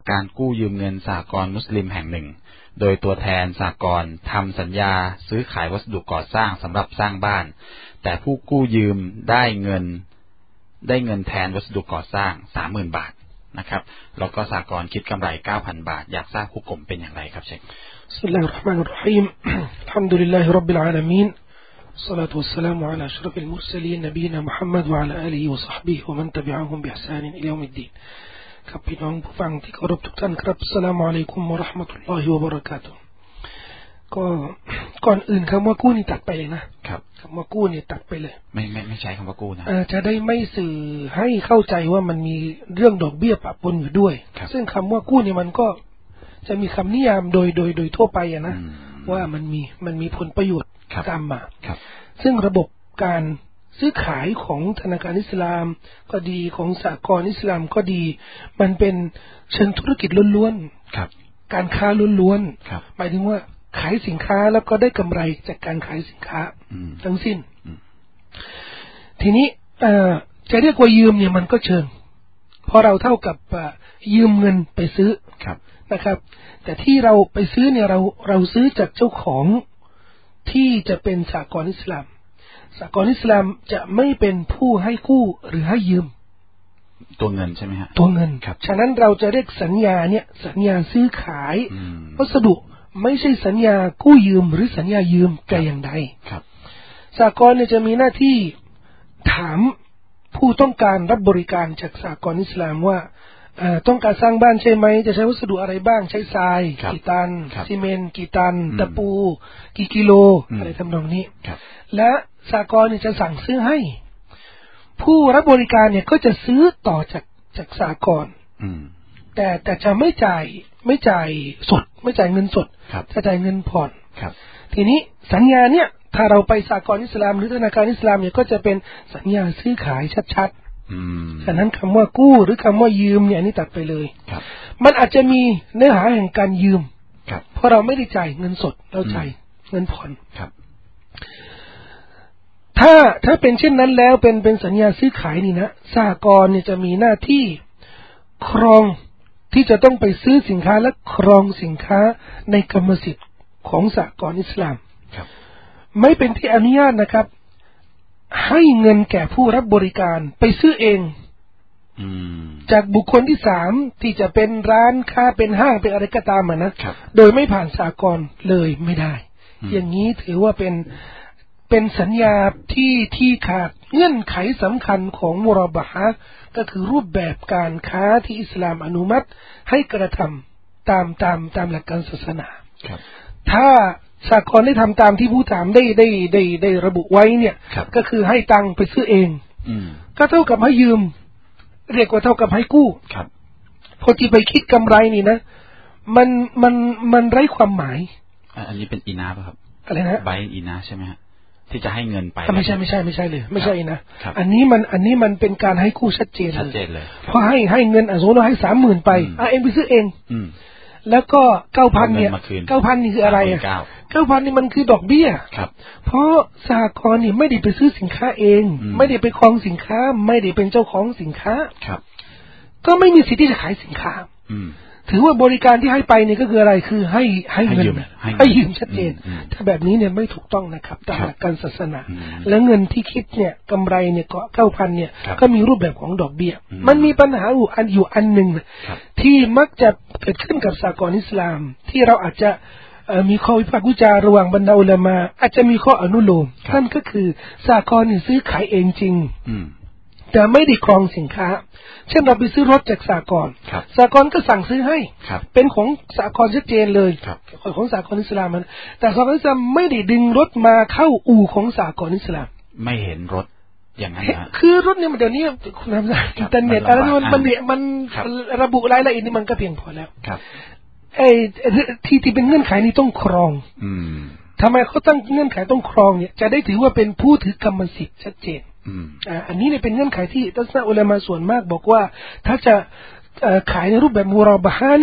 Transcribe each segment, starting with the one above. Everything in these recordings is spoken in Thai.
การกู้ยืมเงินสหกรณ์มุสลิมแห่งหนึ่งโดยตัวแทนสหกรณ์ทำสัญญาซื้อขายวัสดุก่อสร้างสำหรับสร้างบ้านแต่ผู้กู้ยืมได้เงินแทนวัสดุก่อสร้าง 30,000 บาทนะครับแล้วก็สหกรณ์คิดกำไร 9,000 บาทอยากทราบฮุกมเป็นอย่างไรครับเชคบิสมิลลาฮิรเราะห์มานิรเราะฮีมอัลฮัมดุลิลลาฮิร็อบบิลอาลามีนالصلاة والسلام على أشرف المرسلين نبينا محمد وعلى آله وصحبه ومن تبعهم بإحسان إلى يوم الدين ครับพี่น้องผู้ฟังที่เคารพทุกท่านครับอัสสลามุอะลัยกุมวะเราะห์มะตุลลอฮิวะบะเราะกาตุฮ์ก็ก่อนอื่นคำว่ากู้นี่ตัดไปเลยนะครับคำว่ากู้นี่ตัดไปเลยไม่ใช้คำว่ากู้นะจะได้ไม่สื่อให้เข้าใจว่ามันมีเรื่องดอกเบี้ยปะปนอยู่ด้วยซึ่งคำว่ากู้นี่มันก็จะมีคำนิยามโดยทั่วไปนะว่ามันมีผลประโยชน์ตามมาซึ่งระบบการซื้อขายของธนาคารอิสลามก็ดีของสหกรณ์อิสลามก็ดีมันเป็นเชิงธุรกิจล้วนๆการค้าล้วนๆหมายถึงว่าขายสินค้าแล้วก็ได้กำไรจากการขายสินค้าทั้งสิ้นทีนี้จะเรียกว่ายืมเนี่ยมันก็เชิงเพราะเราเท่ากับยืมเงินไปซื้อนะครับแต่ที่เราไปซื้อเนี่ยเราซื้อจากเจ้าของที่จะเป็นสหกรณ์อิสลามสหกรณ์อิสลามจะไม่เป็นผู้ให้กู้หรือให้ยืมตัวเงินใช่ไหมฮะตัวเงินฉะนั้นเราจะเรียกสัญญาเนี่ยสัญญาซื้อขายวัสดุไม่ใช่สัญญากู้ยืมหรือสัญญายืมแต่อย่างใดสหกรณ์เนี่ยจะมีหน้าที่ถามผู้ต้องการรับบริการจากสหกรณ์อิสลามว่าต้องการสร้างบ้านใช่ไหมจะใช้วัสดุอะไรบ้างใช้ทรายกี่ตันซีเมนต์กี่ตันตะปูกี่กิโลอะไรทำนองนี้และสหกรณ์เนี่ยจะสั่งซื้อให้ผู้รับบริการเนี่ยก็จะซื้อต่อจากสหกรณ์แต่จะไม่จ่ายสดไม่จ่ายเงินสดจะจ่ายเงินผ่อนทีนี้สัญญาเนี่ยถ้าเราไปสหกรณ์อิสลามหรือธนาคารอิสลามเนี่ยก็จะเป็นสัญญาซื้อขายชัดฉะนั้นคำว่ากู้หรือคำว่ายืมเนี่ยนี่ตัดไปเลยมันอาจจะมีเนื้อหาแห่งการยืมเพราะเราไม่ได้จ่ายเงินสดเราจ่ายเงินผ่อนถ้าเป็นเช่นนั้นแล้วเป็นสัญญาซื้อขายนี่นะสหกรณ์เนี่ยจะมีหน้าที่ครองที่จะต้องไปซื้อสินค้าและครองสินค้าในกรรมสิทธิ์ของสหกรณ์อิสลามไม่เป็นที่อนุญาตนะครับให้เงินแก่ผู้รับบริการไปซื้อเองจากบุคคลที่สามที่จะเป็นร้านค้าเป็นห้างเป็นอะไรก็ตามนะโดยไม่ผ่านสหกรณ์เลยไม่ได้อย่างนี้ถือว่าเป็นสัญญาที่ขาดเงื่อนไขสำคัญของมุรอบะฮะก็คือรูปแบบการค้าที่อิสลามอนุมัติให้กระทำตามหลักการศาสนาถ้าสหกรณ์ได้ทำตามที่ผู้ถามได้ระบุไว้เนี่ยก็คือให้ตังค์ไปซื้อเองก็เท่ากับให้ยืมเรียกว่าเท่ากับให้กู้พอที่ไปคิดกำไรนี่นะมันไร้ความหมายอันนี้เป็นอีนาป่ะครับอะไรนะใบอีนาใช่ไหมฮะที่จะให้เงินไปไม่ใช่เลยไม่ใช่นะอันนี้มันเป็นการให้กู้ชัดเจนเลยเพราะให้เงินสมมติว่าให้ 30,000 ไปเองไปซื้อเองแล้วก็ 9,000 เนี่ย 9,000 นี่คืออะไรอ่ะ 9,000 นี่มันคือดอกเบี้ยเพราะสหกรณ์นี่ไม่ได้ไปซื้อสินค้าเองไม่ได้ไปครองสินค้าไม่ได้เป็นเจ้าของสินค้าก็ไม่มีสิทธิ์ที่จะขายสินค้าถือว่าบริการที่ให้ไปนี่ก็คืออะไรคือให้เงินให้ยืมชัดเจนถ้าแบบนี้เนี่ยไม่ถูกต้องนะครับตามหลักการศาสนาและเงินที่คิดเนี่ยกำไรเนี่ยก็ 9,000 เนี่ยก็มีรูปแบบของดอกเบี้ยมันมีปัญหาอยู่อันหนึ่งที่มักจะเกิดขึ้นกับสหกรณ์อิสลามที่เราอาจจะมีข้อวิพากษ์วิจารณ์ระหว่างบรรดาอุลามะอาจจะมีข้ออนุโลมนั่นก็คือสหกรณ์นี่ซื้อขายเองจริงแต่ไม่ได้ครองสินค้าเช่นเราไปซื้อรถจากสหกรณ์ก็สั่งซื้อให้เป็นของสหกรณ์ชัดเจนเลยของสหกรณ์อิสลามมันแต่สหกรณ์อิสลามไม่ได้ดึงรถมาเข้าอู่ของสหกรณ์อิสลามไม่เห็นรถอย่างนั้นนะคือรถเนี่ยเดี๋ยวนี้คุณทำได้อินเทอร์เน็ตอะไรมันระบุรายละเอียดนี่มันก็เพียงพอแล้วไอ้ที่เป็นเงื่อนไขนี้ต้องครองทำไมเขาตั้งเงื่อนไขต้องครองเนี่ยจะได้ถือว่าเป็นผู้ถือกรรมสิทธิ์ชัดเจนอันนี้เนี่ยเป็นเงื่อนไขที่ทัศนะอุลามะส่วนมากบอกว่าถ้าจะขายในรูปแบบมูรอบะฮะเนี่ย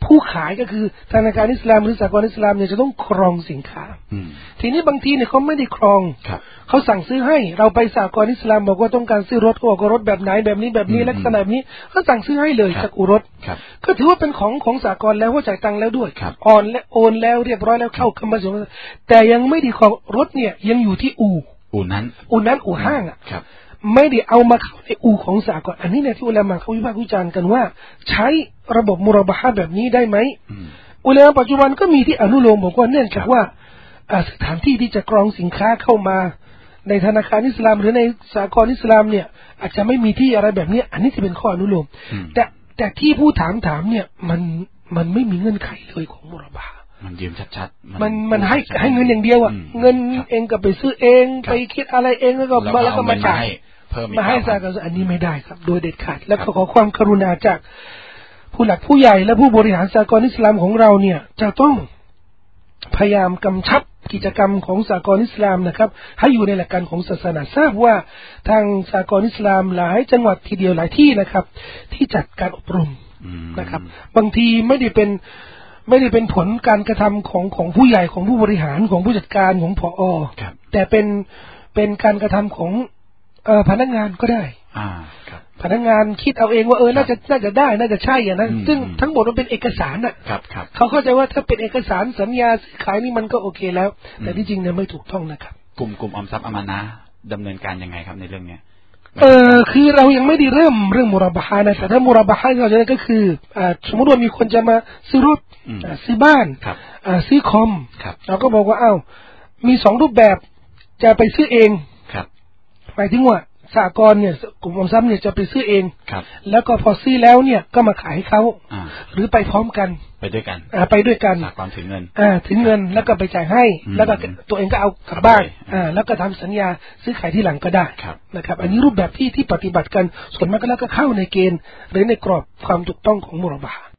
ผู้ขายก็คือธนาคารอิสลามหรือสหกรณ์อิสลามเนี่ยจะต้องครองสินค้าทีนี้บางทีเนี่ยเขาไม่ได้ครองเขาสั่งซื้อให้เราไปสหกรณ์อิสลามบอกว่าต้องการซื้อรถเขาบอกว่ารถแบบไหนแบบนี้แบบนี้ลักษณะแบบนี้เขาสั่งซื้อให้เลยจากอูรถก็ถือว่าเป็นของสหกรณ์แล้วว่าจ่ายตังค์แล้วด้วยโอนแล้วเรียบร้อยแล้วเข้ากรรมสิทธิ์แต่ยังไม่ได้ของรถเนี่ยยังอยู่ที่อู่ห้างอ่ะไม่ได้เอามาเข้าในอู่ของสหกรณ์อันนี้เนี่ยที่อุลามะเขาวิพากษ์วิจารณ์กันว่าใช้ระบบมุรบะฮะแบบนี้ได้ไหมอุลามะปัจจุบันก็มีที่อนุโลมบอกว่าเนื่องจากว่าสถานที่ที่จะกรองสินค้าเข้ามาในธนาคารอิสลามหรือในสหกรณ์อิสลามเนี่ยอาจจะไม่มีที่อะไรแบบนี้อันนี้จะเป็นข้ออนุโลมแต่ที่ผู้ถามเนี่ยมันไม่มีเงื่อนไขเลยของมุรบะฮะมันยืมชัดๆมันให้เงินอย่างเดียวอ่ะเงินเองก็ไปซื้อเองไปคิดอะไรเองแล้วก็มาจ่ายมาให้สหกรณ์อันนี้ไม่ได้ครับโดยเด็ดขาดและขอความกรุณาจากผู้หลักผู้ใหญ่และผู้บริหารสหกรณ์อิสลามของเราเนี่ยจะต้องพยายามกำชับกิจกรรมของสหกรณ์อิสลามนะครับให้อยู่ในหลักการของศาสนาทราบว่าทางสหกรณ์อิสลามหลายจังหวัดทีเดียวหลายที่นะครับที่จัดการอบรมนะครับบางทีไม่ได้เป็นผลการกระทำของผู้ใหญ่ของผู้บริหารของผู้จัดการของผอ.แต่เป็นการกระทำของพนักงานก็ได้พนักงานคิดเอาเองว่าน่าจะได้น่าจะใช่นะซึ่งทั้งหมดมันเป็นเอกสารน่ะเขาเข้าใจว่าถ้าเป็นเอกสารสัญญาซื้อขายนี่มันก็โอเคแล้วแต่ที่จริงเนี่ยไม่ถูกต้องนะครับกลุ่มออมทรัพย์อามานะห์ดำเนินการยังไงครับในเรื่องนี้คือเรายังไม่ได้เริ่มเรื่องมุรบะฮะนะแต่ถ้ามุรบะฮะเราจะได้ก็คือสมมติว่ามีคนจะมาซื้อรถซื้อบ้านซื้อคอมเราก็บอกว่ามี2รูปแบบจะไปซื้อเองหมายถึงว่าสหกรณ์เนี่ยกลุ่มออมทรัพย์เนี่ยจะไปซื้อเองแล้วก็พอซื้อแล้วเนี่ยก็มาขายให้เขาหรือไปพร้อมกันไปด้วยกันสหกรณ์ถึงเงินถึงเงินแล้วก็ไปจ่ายให้แล้วก็ตัวเองก็เอากลับบ้านแล้วก็ทำสัญญาซื้อขายที่หลังก็ได้นะครับอันนี้รูปแบบที่ปฏิบัติกันส่วนมากแล้วก็เข้าในเกณฑ์หรือในกรอบความถูกต้องของมุรบะฮ์